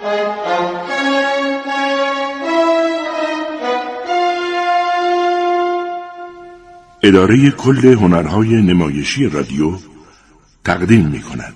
اداره کل هنرهای نمایشی رادیو تقدیم می‌کند.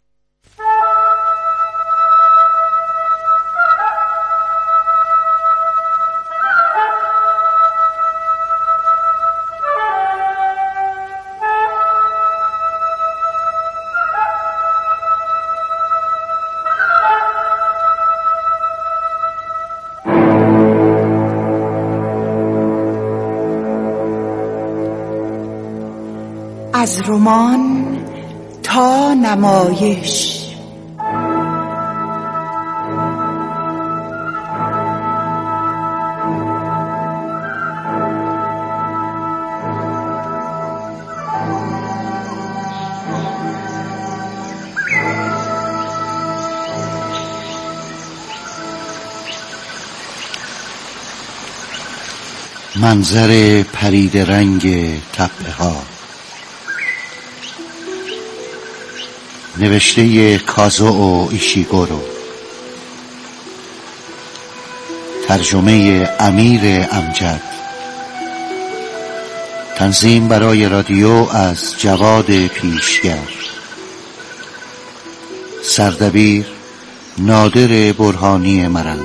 از رمان تا نمایش. منظر پرید رنگ تپه ها، نوشته کازو ایشیگورو، ترجمه امیر امجد، تنظیم برای رادیو از جواد پیشگر، سردبیر نادر برهانی مرند.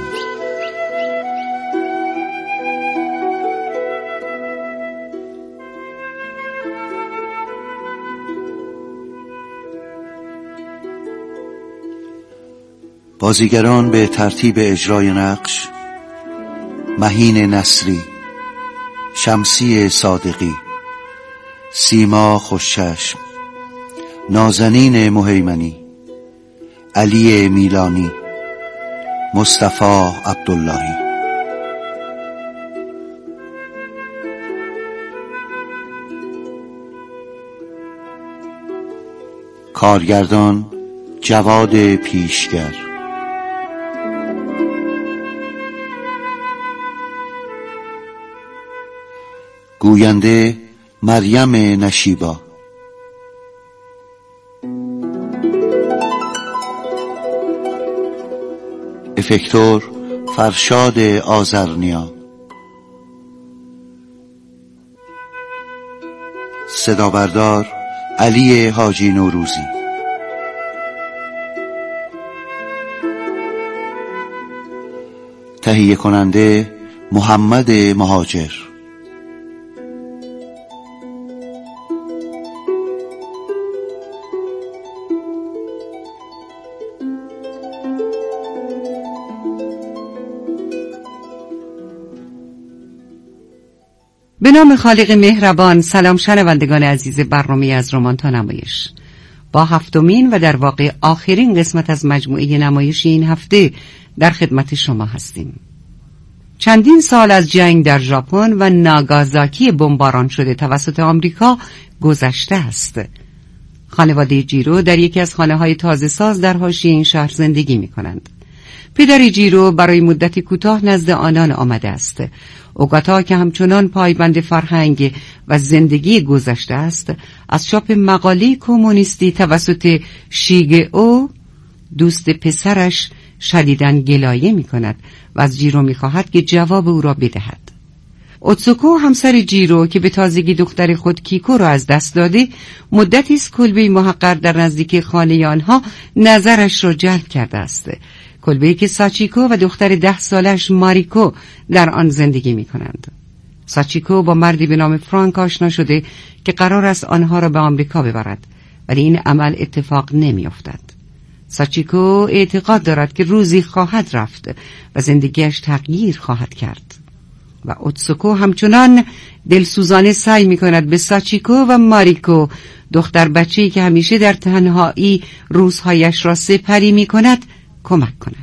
بازیگران به ترتیب اجرای نقش: مهین نصری، شمسی صادقی، سیما خوشچشم، نازنین مهیمنی، علی میلانی، مصطفی عبداللهی. کارگردان جواد پیشگر. گوینده مریم نشیبا. افکتور فرشاد آذرنیا. صدابردار علی حاجی نوروزی. تهیه کننده محمد مهاجر. به نام خالق مهربان. سلام شنوندگان عزیز برنامه از رمان تا نمایش، با هفتمین و در واقع آخرین قسمت از مجموعه نمایش این هفته در خدمت شما هستیم. چندین سال از جنگ در ژاپن و ناگازاکی بمباران شده توسط آمریکا گذشته است. خانواده جیرو در یکی از خانه‌های تازه ساز در حاشیه این شهر زندگی می‌کنند. پدر جیرو برای مدتی کوتاه نزد آنان آمده است. اوگاتا که همچنان پایبند فرهنگ و زندگی گذشته است، از چاپ مقاله کمونیستی توسط شیگئو دوست پسرش شدیداً گلایه می‌کند و از جیرو می‌خواهد که جواب او را بدهد. اوتسوکو همسر جیرو که به تازگی دختر خود کیکو را از دست داده، مدتی است کلبه‌ای محقر در نزدیکی خانه آنها نظرش را جلب کرده است. کلبه‌ای که ساچیکو و دختر 10 سالش ماریکو در آن زندگی می‌کنند. ساچیکو با مردی به نام فرانک آشنا شده که قرار است آنها را به آمریکا ببرد، ولی این عمل اتفاق نمی‌افتد. ساچیکو اعتقاد دارد که روزی خواهد رفت و زندگیش تغییر خواهد کرد و اوتسوکو همچنان دلسوزانه سعی می‌کند به ساچیکو و ماریکو، دختر بچه‌ای که همیشه در تنهایی روزهایش را سپری می‌کند، کمک کند.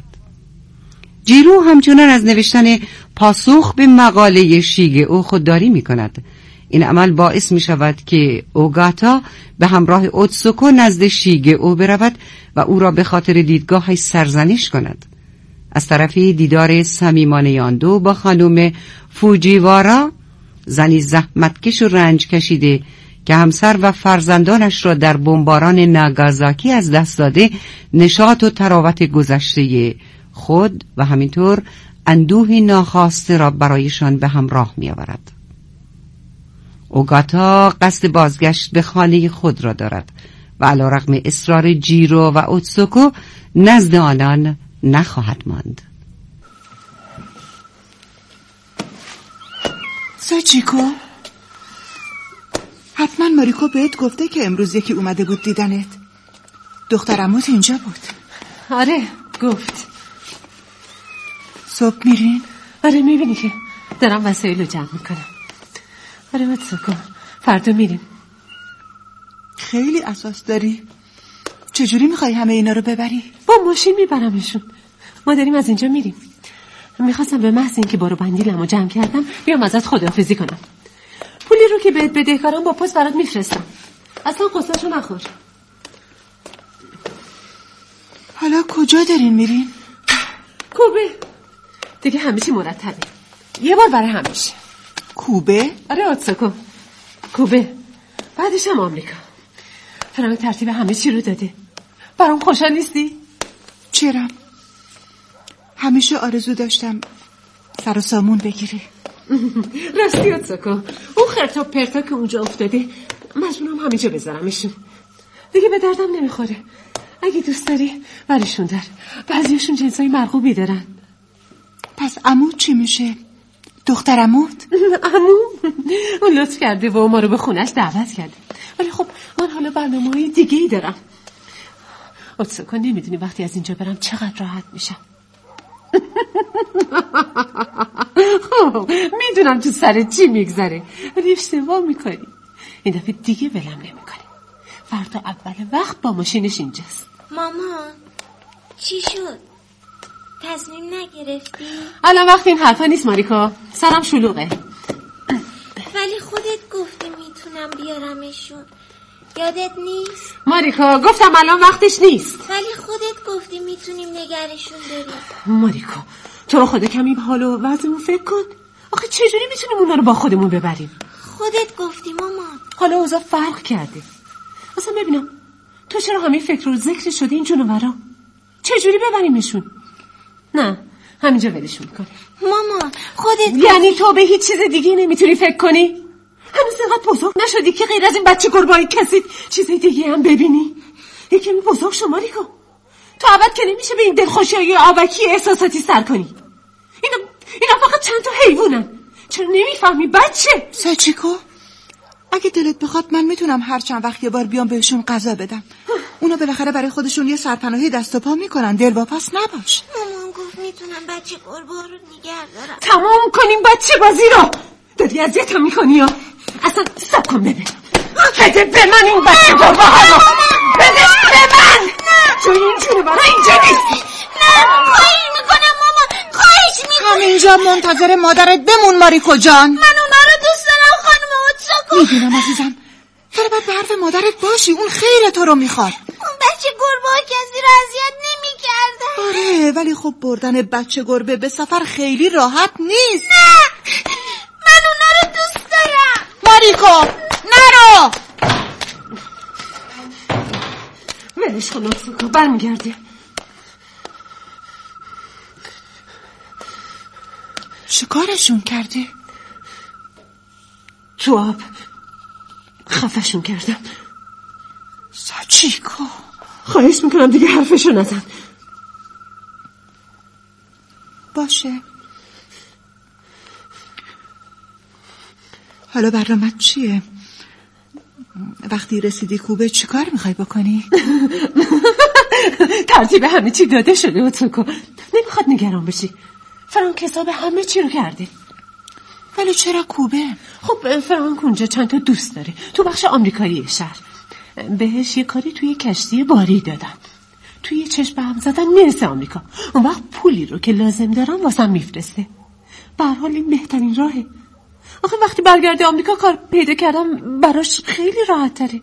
جیرو همچنان از نوشتن پاسخ به مقاله شیگئو خودداری می‌کند. این عمل باعث می‌شود که اوگاتا به همراه اوتسوکو نزد شیگئو برود و او را به خاطر دیدگاهش سرزنش کند. از طرفی دیدار صمیمانه آن دو با خانم فوجیوارا، زنی زحمتکش و رنج کشیده که همسر و فرزندانش را در بمباران ناگازاکی از دست داده، نشاط و تراوت گذشته خود و همینطور اندوه ناخواسته را برایشان به همراه می آورد. اوگاتا قصد بازگشت به خانه خود را دارد و علیرغم اصرار جیرو و اوتسوکو نزد آنان نخواهد ماند. ساچیکو، حتما ماریکو بهت گفته که امروز یکی اومده بود دیدنت. دختر عموت اینجا بود. آره گفت. صبح میرین؟ آره میبینی که دارم وسایل رو جمع میکنم. آره اوتسوکو فردا میریم. خیلی اساس داری. چجوری میخوای همه اینا رو ببری؟ با ماشین میبرمشون. ما داریم از اینجا میریم. میخواستم به محض اینکه بارو بندیلمو جمع کردم بیام ازت خداحافظی کنم. پولی رو که بهت بدهکارم با پست برات میفرستم. اصلا قصه‌شو نخور. حالا کجا دارین میرین؟ کوبه. دیگه همه چی مرتبه. یه بار برای همیشه. کوبه؟ آره اوتسوکو. کوبه. بعدش هم آمریکا. فرام ترتیب همه چی رو داده. برام خوشحال نیستی؟ چرا؟ همیشه آرزو داشتم سر و سامون بگیری. راستی اوتسوکو، اون خرت و پرتا که اونجا افتاده مجبورم همینجا بذارمشون. دیگه به دردم نمیخوره. اگه دوست داری برشون در. بعضیشون جنسای مرغوبی دارن. پس عموت چی میشه؟ دختر عموت؟ عمو اون لطف کرده و ما رو به خونش دعوت کرده. ولی خب من حالا برنامه‌های دیگه‌ای دارم. اوتسوکو نمیدونی وقتی از اینجا برم چقدر راحت میشم. میدونم تو سرت چی میگذره ولی اشتباه میکنی. این دفعه دیگه ولم نمیکنی. فردا اول وقت با ماشینش اینجاست. مامان چی شد؟ تصمیم نگرفتی؟ الان وقت این حرفا نیست ماریکو. سرم شلوغه. ولی خودت گفتی میتونم بیارمشون. یادت نیست؟ ماریکو گفتم الان وقتش نیست. ولی خودت گفتی میتونیم نگرشون داریم. ماریکو تو رو خدا کمی به حال و وضعمون فکر کن. آخه چجوری میتونیم اونا رو با خودمون ببریم؟ خودت گفتی مامان. حالا اوضاع فرق کرده. اصلا ببینم تو چرا همین فکر رو ذکر شده این جونورا؟ چجوری ببریمشون؟ نه همینجا ولشون کن. مامان خودت یعنی تو به هیچ چیز دیگه نمیتونی فکر کنی؟ هنوز اینقدر بزرگ نشدی که غیر از این بچه گربایی کسی چیز دیگه هم ببینی؟ یکمی بزرگ شو ماریکو. تو ابد که نمیشه به این دلخوشی آبکی احساساتی سر کنی. اینا فقط چند تا حیوانن. چرا نمیفهمی بچه؟ ساچیکو اگه دلت بخواد من میتونم هر چند وقت یه بار بیام بهشون غذا بدم. اونا بالاخره برای خودشون یه سرپناهی دست و پا میکنن. دلواپس نباش. مامان گفت میتونم بچه گربه رو نگه دارم. تمام کنیم بچه بازی رو. داری اذیتم میکنی یا اصلا سب کن ببین. بده به من این بچه گربه ها رو. بده به من. تو این جونه برای اینجا نیستی. نه خواهش میکنم مامان. خواهش میکنم. همینجا منتظر مادرت بمون ماریکو جان. من اونا رو دوست دارم خانم اوتسوکو. میدونم عزیزم ولی باید به حرف مادرت باشی. اون خیلی تو رو میخواد. اون بچه گربه ها کسی رو اذیت نمی‌کردن. آره ولی خب بردن بچه گربه به سفر خیلی راحت نیست. نه من اونا رو دوست دارم. ماریکو نرو. ولش کن اوتسوکو برمیگرده. چیکارشون کرده؟ تو آب خفشون کردم. ساچیکو خواهش میکنم دیگه حرفشو نزن. باشه حالا برنامه‌ت چیه؟ وقتی رسیدی کوبه چیکار میخوای بکنی؟ ترتیب همه چی داده شده اوتسوکو. نمیخواد نگران بشی. فرانک حساب همه چی رو کرده. ولی چرا کوبه؟ خب فرانک اونجا چند تا دوست داره تو بخش آمریکایی شهر. بهش یه کاری توی کشتی باری دادن. توی چشم هم زدن میرسه آمریکا. اون وقت پولی رو که لازم دارم واسم میفرسته. به هر حال این بهترین راهه. آخه وقتی برگرده آمریکا کار پیدا کردم براش خیلی راحت تره.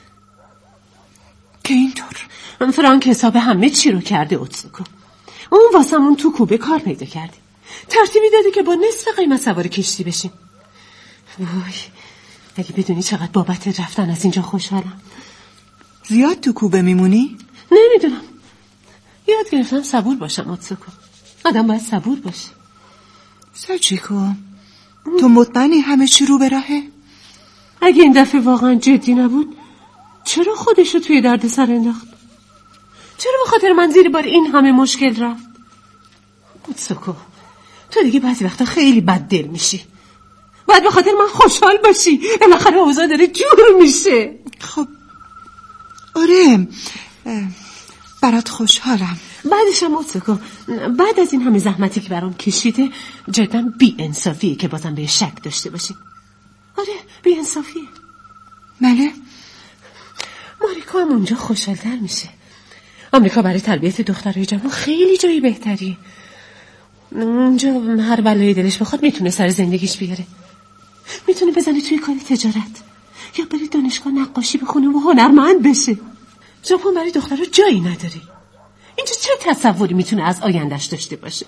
که اینطور فرانک حساب همه چی رو کرده اوتسوکو. اون واسمون تو کوبه کار پیدا کرده. ترتیبی داده که با نصف قیمت سوار کشتی بشیم. وای اگه بدونی چقدر بابت رفتن از اینجا خوشحالم. زیاد تو کوبه میمونی؟ نمیدونم. یاد گرفتم صبور باشم اوتسوکو. آدم باید صبور باشه. ساچیکو، تو مطمئنی همه چی رو به راهه؟ اگه این دفعه واقعا جدی نبود چرا خودشو توی درد سر انداخت؟ چرا به خاطر من زیر بار این همه مشکل رفت؟ اوتسوکو، تو دیگه بعضی وقتا خیلی بد دل میشی. باید به خاطر من خوشحال باشی. بالاخره اوضاع داره جور میشه. خب آره، برات خوشحالم. بعدش هم اوتسوکو، بعد از این همه زحمتی که برام کشیده جدا بی انصافیه که بازم به شک داشته باشی. آره بی انصافیه. بله؟ ماریکا هم اونجا خوشحال‌تر میشه. آمریکا برای تربیت دخترای جوان خیلی جایی بهتری. اونجا هر بلایی دلش بخواد میتونه سر زندگیش بیاره. میتونه بزنه توی کار تجارت یا بره دانشگاه نقاشی بخونه و هنرمند بشه. ژاپن برای دخترها جایی نداره. اینجا چه تصوری میتونه از آیندهش داشته باشه؟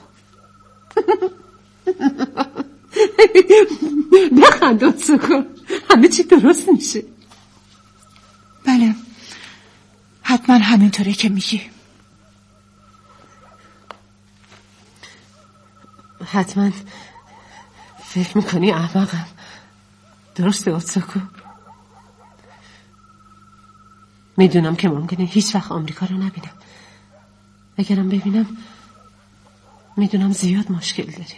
بخند اوتسوکو، همه چی درست میشه. بله، حتما همینطوره که میگی. حتما فکر میکنی احمقم، درسته اوتسوکو؟ میدونم که ممکنه هیچ وقت آمریکا رو نبینم. اگرم ببینم میدونم زیاد مشکل داریم.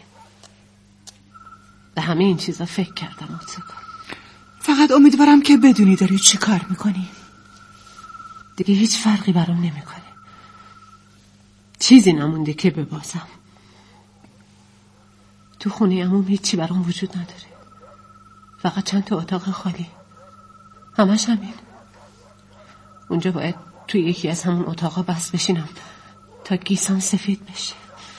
به همه این چیزا فکر کردم اوتسوکو. فقط امیدوارم که بدونی داری چی کار میکنی. دیگه هیچ فرقی برام نمیکنه. چیزی نمونده که ببازم. تو خونه عموم هیچی برام وجود نداره. فقط چند تا اتاق خالی. همش همین. اونجا باید توی یکی از همون اتاقا بس بشینم تا گیسان سفید بشه.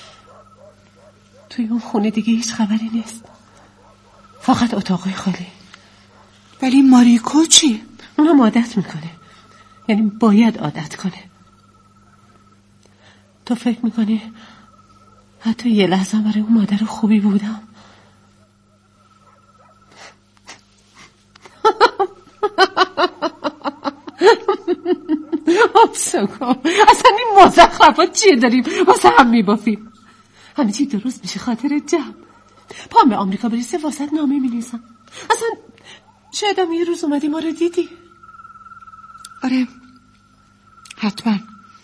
توی اون خونه دیگه هیچ خبری نیست. فقط اتاقای خالی. ولی ماریکو چی؟ اونم عادت میکنه. یعنی باید عادت کنه. تو فکر میکنی حتی یه لحظه برای اون مادر خوبی بودم؟ اوتسوکو، اصلا این مزخرفات چیه داریم واسه هم میبافیم؟ همه چی درست میشه خاطر جمع. پام به آمریکا برسه واسه نامه مینیسم. اصلا شاید هم یه روز اومدی ما رو دیدی. آره حتما.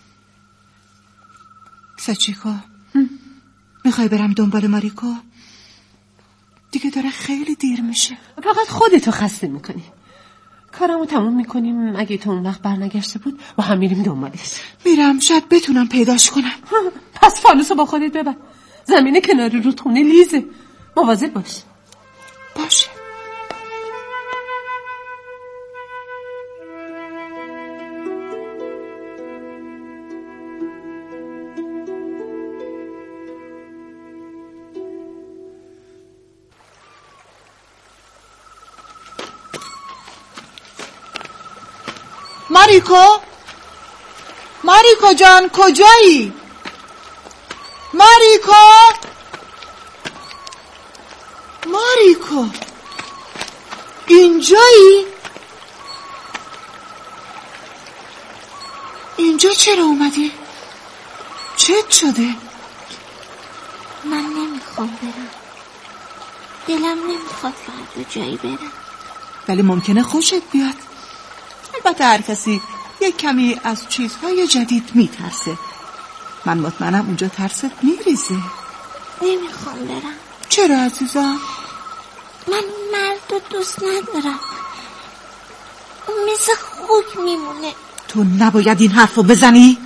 ساچیکو، میخوای برم دنبال ماریکو؟ دیگه داره خیلی دیر میشه. فقط خودتو خسته میکنی. کارمو تموم میکنیم. اگه تو اون وقت برنگشته بود با هم میریم دنبالش. میرم، شاید بتونم پیداش کنم. پس فانوسو با خودت ببر. زمین کنار رودخونه لیزه. مواظب باش. باشه. ماریکو؟ ماریکو جان کجایی؟ ماریکو؟ ماریکو اینجایی؟ اینجا چرا اومدی؟ چت شده؟ من نمیخوام برم. دلم نمیخواد فردا جایی برم. ولی ممکنه خوشت بیاد. البته هر کسی یک کمی از چیزهای جدید میترسه. من مطمئنم اونجا ترست میریزه. نمیخوام برم. چرا عزیزم؟ من مرد رو دوست ندارم. اون مثل خوک میمونه. تو نباید این حرف رو بزنی.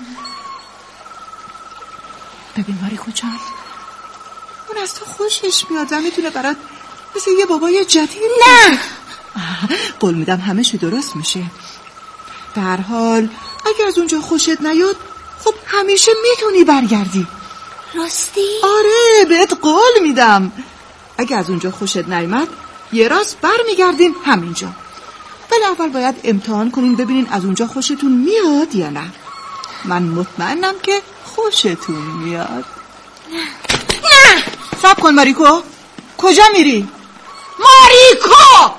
ببین ماریکو جان، اون از تو خوشش میاد و میتونه برات مثل یه بابای جدید. نه، قول میدم همه چی درست میشه. به هر حال اگه از اونجا خوشت نیاد خب همیشه میتونی برگردی. راستی؟ آره بهت قول میدم. اگه از اونجا خوشت نیامد یه راست برمیگردین همینجا. ولی اول باید امتحان کنین ببینین از اونجا خوشتون میاد یا نه. من مطمئنم که خوشتون میاد. نه صبر کن ماریکو. کجا میری؟ ماریکو!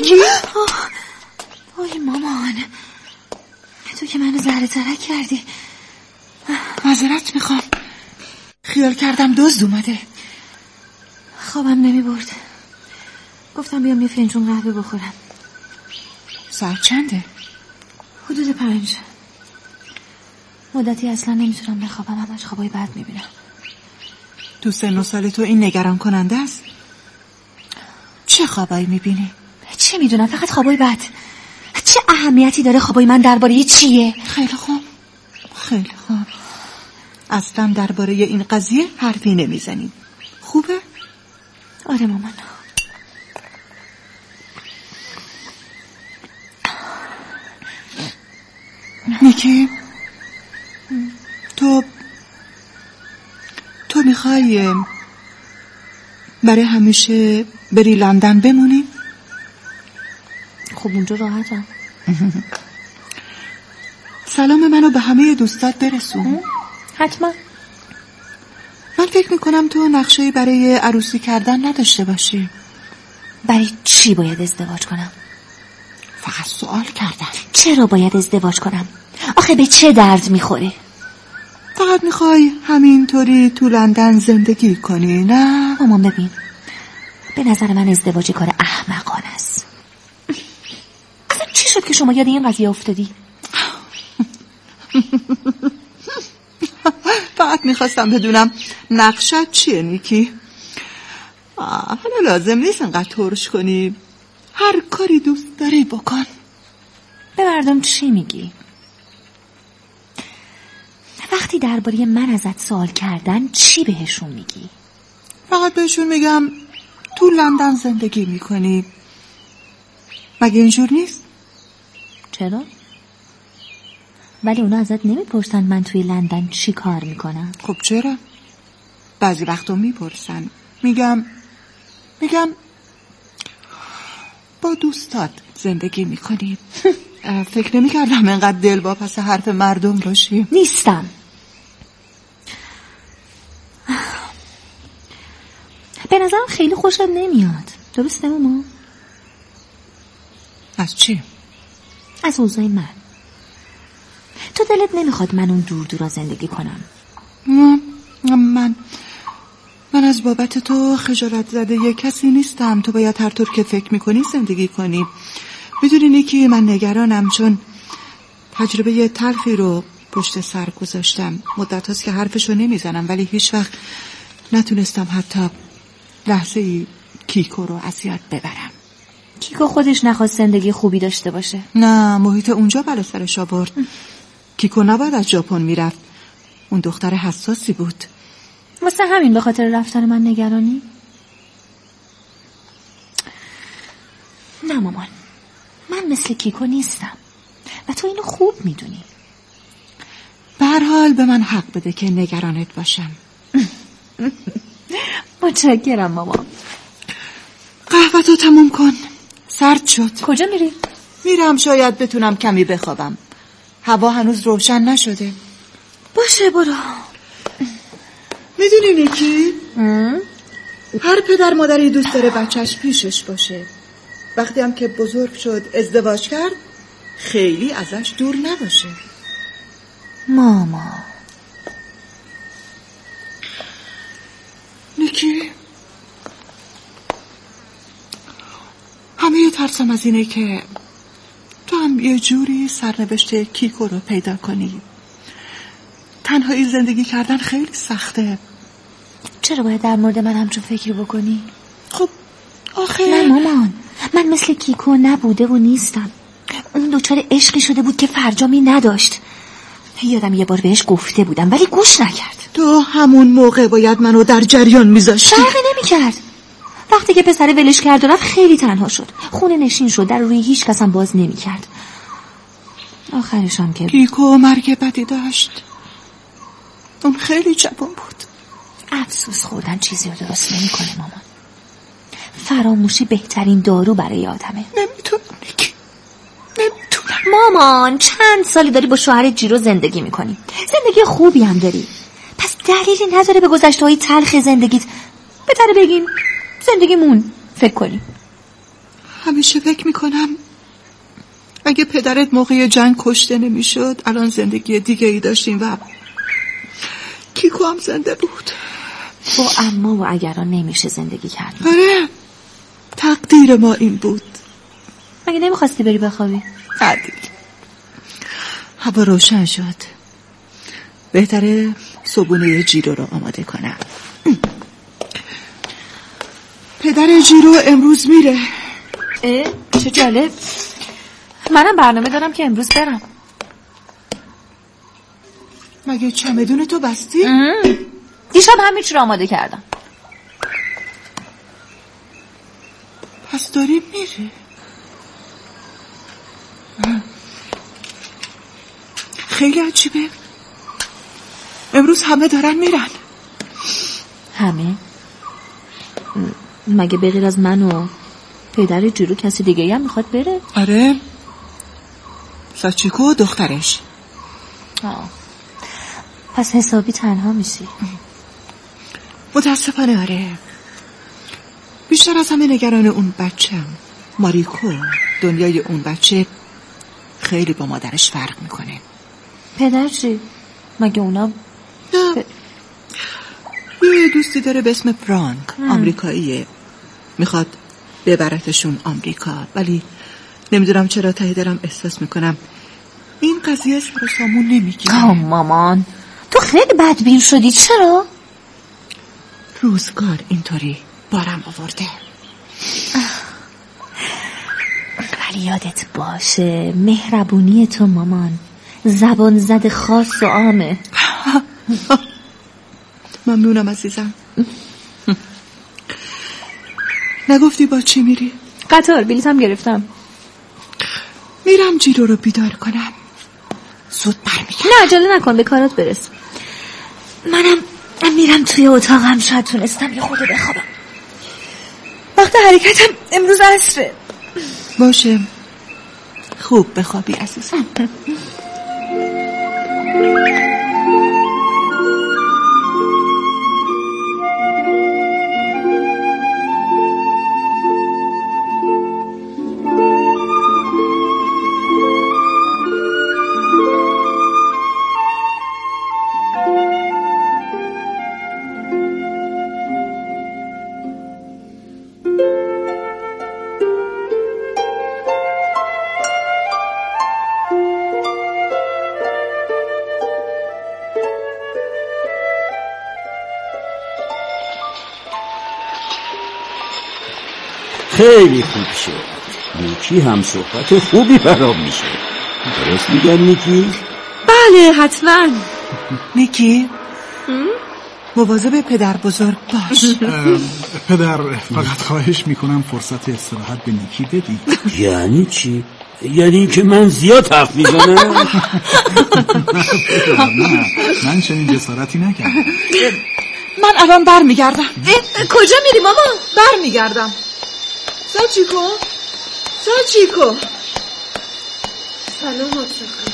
نیکی؟ وای مامان، تو که منو ذره ترک کردی. معذرت میخوام، خیال کردم دزد اومده. خوابم نمی برد، گفتم بیام یه فنجون قهوه بخورم. ساعت چنده؟ حدود 5. مدتی اصلا نمیتونم بخوابم، همش خوابای بد میبینم. تو سن و سال تو این نگران کننده است؟ چه خوابایی میبینی؟ چه میدونم، فقط خوابای بد. چه اهمیتی داره خوابای من درباره چیه؟ خیلی خوب، خیلی خوب. اصلا درباره این قضیه حرفی نمیزنیم، خوبه؟ آره مامان. نیکی، تو میخوای برای همیشه بری لندن بمونی؟ خب اونجا راحتم. سلام منو به همه دوستات برسون. حتما. من فکر میکنم تو نقشه‌ای برای عروسی کردن نداشته باشی. برای چی باید ازدواج کنم؟ فقط سوال کردم. چرا باید ازدواج کنم؟ آخه به چه درد میخوره؟ فقط میخوای همینطوری تو لندن زندگی کنی، نه؟ مامان ببین، به نظر من ازدواج کار احمقانه است. اصلا چی شد که شما یاد این قضیه افتادی؟ فقط میخواستم بدونم نقشت چیه نیکی. حالا لازم نیست انقدر ترش کنی، هر کاری دوست داری بکن. به مردم چی میگی؟ وقتی درباره من ازت سوال کردن چی بهشون میگی؟ فقط بهشون میگم تو لندن زندگی میکنی. مگه اینجور نیست؟ چرا؟ ولی اونا ازت نمیپرسن من توی لندن چی کار میکنم؟ خب چرا؟ بعضی وقتا میپرسن. میگم با دوستات زندگی میکنی. فکر نمیکردم اینقدر دل با پس حرف مردم باشی. نیستم. به نظرم خیلی خوشت نمیاد، درسته ماما؟ از چی؟ از اوضاع من. تو دلت نمیخواد من اون دور دورا زندگی کنم؟ من از بابت تو خجالت زده یه کسی نیستم. تو باید هر طور که فکر میکنی زندگی کنی. میدونی که من نگرانم، چون تجربه تلخی رو پشت سر گذاشتم. مدت هاست که حرفشو نمیزنم، ولی هیچ وقت نتونستم حتی لحظه ای کیکو رو اذیت ببرم. کیکو خودش نخواست زندگی خوبی داشته باشه. نه، محیط اونجا بلا سرش آورد. کیکو نباید از ژاپن میرفت، اون دختر حساسی بود. واسه همین به خاطر رفتن من نگرانی؟ نه مامان، من مثل کیکو نیستم و تو اینو خوب میدونی. به هر حال به من حق بده که نگرانت باشم. متشکرم مامان. قهوه‌تو تموم کن، سرد شد. کجا میری؟ میرم شاید بتونم کمی بخوابم، هوا هنوز روشن نشده. باشه برو. میدونی نیکی؟ هر پدر مادری دوست داره بچهش پیشش باشه. وقتی هم که بزرگ شد ازدواج کرد خیلی ازش دور نباشه. ماما نیکی، همه ترسم از اینه که تو هم یه جوری سرنوشت کیکو رو پیدا کنی. تنهایی زندگی کردن خیلی سخته. چرا باید در مورد من همچون فکری بکنی؟ خب آخه نه مامان، من مثل کیکو نبوده و نیستم. اون دچار عشقی شده بود که فرجامی نداشت. یادم یه بار بهش گفته بودم ولی گوش نکرد. تو همون موقع باید منو در جریان میذاشتی. فرقی نمیکرد. وقتی که پسر ولش کرد و رفت خیلی تنها شد، خونه نشین شد، در روی هیچ کس هم باز نمیکرد. آخرشم که کیکو مرگ بدی داشت. اون خیلی جوان بود. افسوس خوردن چیزی رو درست نمیکنه مامان. فراموشی بهترین دارو برای آدمه. نمیتونم نیکی، نمیتونم. مامان چند سالی داری با شوهر جیرو زندگی میکنی، زندگی خوبی هم داری، پس دلیلی نداره به گذشته‌های تلخ زندگیت بهتره بگیم زندگیمون فکر کنیم. همیشه فکر میکنم اگه پدرت موقع جنگ کشته نمیشد الان زندگی دیگه ای داشتیم و کیکو هم زنده بود. با اما و اگران نمیشه زندگی کرد. آره، تقدیر ما این بود. مگه نمیخواستی بری بخوابی؟ عدیل. هوا روشن شد، بهتره صبحونه جیرو رو آماده کنم. پدر جیرو امروز میره. چه جالب. منم برنامه دارم که امروز برم. مگه چمدون تو بستی؟ دیشب همه چی رو آماده کردم. پس داری میری؟ خیلی عجیبه، امروز همه دارن میرن. همه؟ مگه بغیر از من و پدر جیرو کسی دیگه هم میخواد بره؟ آره، ساچیکو و دخترش. پس حسابی تنها میشی. متاسفانه آره. بیشتر از همه نگران اون بچه‌ام، ماریکو. دنیای اون بچه خیلی با مادرش فرق میکنه. پدر چی؟ مگه اونا یه دوستی داره به اسم فرانک، آمریکاییه، میخواد ببرتشون آمریکا، ولی نمیدونم چرا ته دلم احساس میکنم این قضیه سر و سامون نمیگیره. مامان تو خیلی بدبین شدی. چرا؟ روزگار اینطوری بارم آورده. ولی یادت باشه مهربونی تو مامان زبان زد خاص و عامه. ممنونم عزیزم. نگفتی با چی میری؟ قطار، بلیطم گرفتم. میرم جیرو رو بیدار کنم، زود برمیگردم. نه عجله نکن، به کارات برس. منم میرم توی اتاقم، شاید تونستم یه خورده بخوابم. وقت حرکتم امروز عصره. باشه، خوب بخوابی عزیزم. خیلی خوب شد. نیکی هم صحبت خوبی برام میشه. درست میگن نیکی؟ بله حتما. نیکی مواظب پدر بزرگ باش. پدر فقط خواهش میکنم فرصت استراحت به نیکی بدی. یعنی چی؟ یعنی که من زیاد حرف میزنم؟ نه من چنین جسارتی نکردم. من الان برمیگردم. کجا میری ماما؟ برمیگردم. ساچیکو سلام حسن.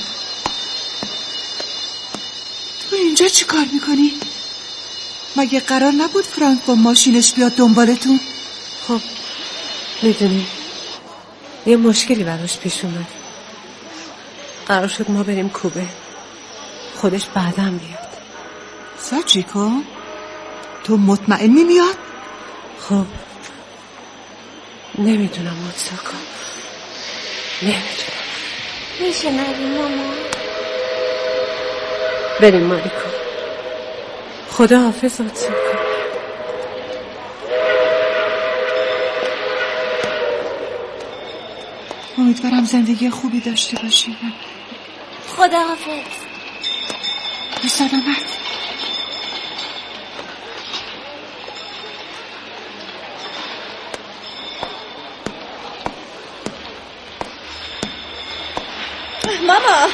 تو اینجا چی کار میکنی؟ مگه قرار نبود فرانک با ماشینش بیاد دنبالتون؟ خب میدونی یه مشکلی براش پیش اومد. قرار شد ما بریم کوبه، خودش بعدم بیاد. ساچیکو تو مطمئنی میاد؟ خب نمیدونم متساکا، نمیدونم. میشه نریم ماما؟ بریم ماریکو. خدا حافظ متساکا. امیدوارم زندگی خوبی داشته باشی. خدا حافظ. به سلامت. ماما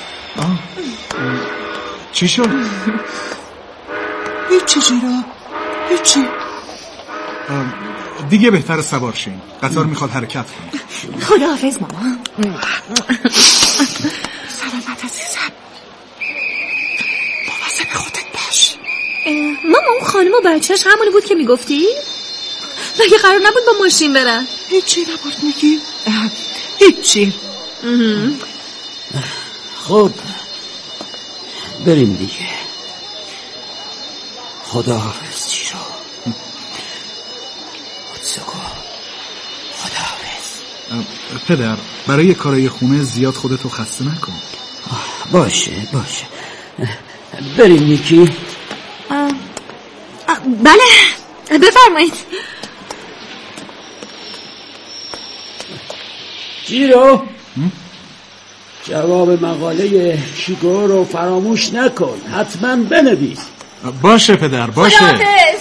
چی شد؟ هیچی جیرو، هیچی. دیگه بهتر سوار شین، قطار میخواد حرکت کنه. خداحافظ ماما. سلامت عزیزم. مواظب خودت باش. ماما اون خانم و بچهش همونی بود که میگفتی؟ مگه قرار نبود با ماشین برن؟ هیچی نبود میگی؟ هیچی. خب بریم دیگه. خداحافظ چیرو. خودسکو خداحافظ. پدر برای کارای خونه زیاد خودتو خسته نکن. باشه بریم نیکی. بله بفرمایید. چیرو جواب مقاله کیکو رو فراموش نکن، حتما بنویس. باشه پدر باشه. خداحافظ.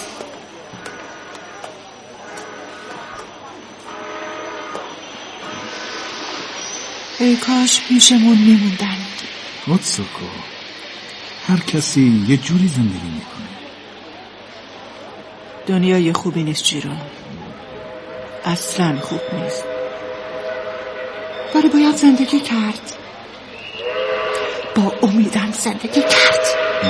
ای کاش پیشمون میموندن. خودسکو هر کسی یه جوری زندگی میکنه. دنیای خوبی نیست جیرو، اصلا خوب نیست، ولی باید زندگی کرد، با امیدم زندگی کرد.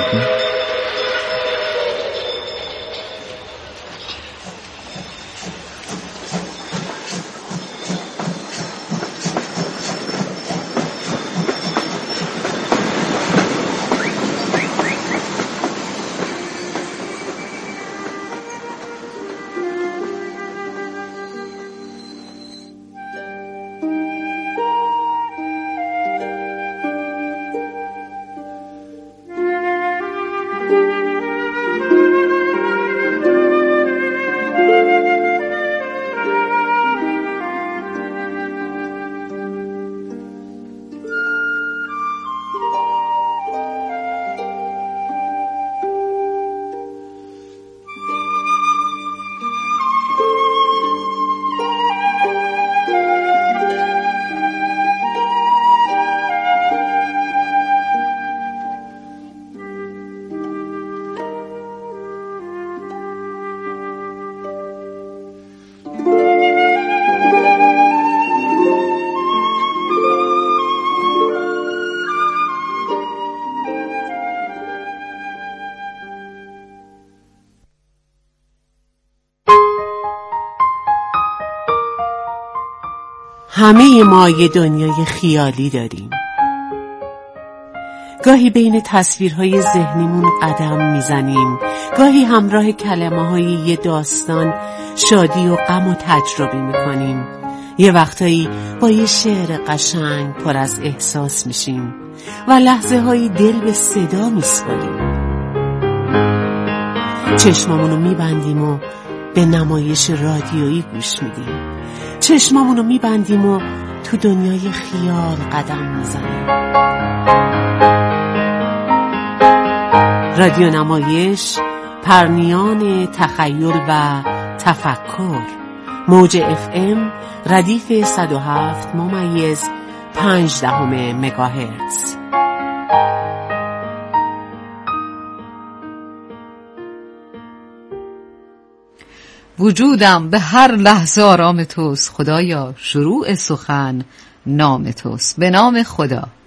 همه ما یه دنیای خیالی داریم. گاهی بین تصویرهای ذهنیمون قدم میزنیم، گاهی همراه کلمه‌های یه داستان شادی و غم و تجربه میکنیم، یه وقتایی با یه شعر قشنگ پر از احساس میشیم و لحظه هایی دل به صدا میسپاریم. چشمامونو میبندیم و به نمایش رادیویی گوش میدیم، چشمامونو میبندیم و تو دنیای خیال قدم میزنیم. رادیو نمایش، پرنیان تخیل و تفکر. موج FM ردیف 107.5 مگاهرتز. وجودم به هر لحظه آرام توست خدایا، شروع سخن نام توست. به نام خدا.